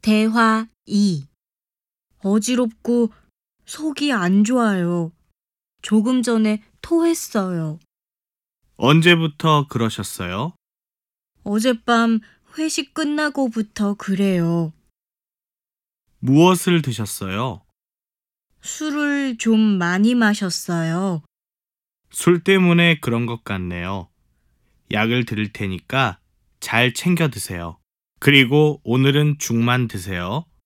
대화 2. 어지럽고 속이 안 좋아요. 조금 전에 토했어요. 언제부터 그러셨어요? 어젯밤 회식 끝나고부터 그래요. 무엇을 드셨어요? 술을 좀 많이 마셨어요. 술 때문에 그런 것 같네요. 약을 드릴 테니까 잘 챙겨 드세요. 그리고 오늘은 죽만 드세요.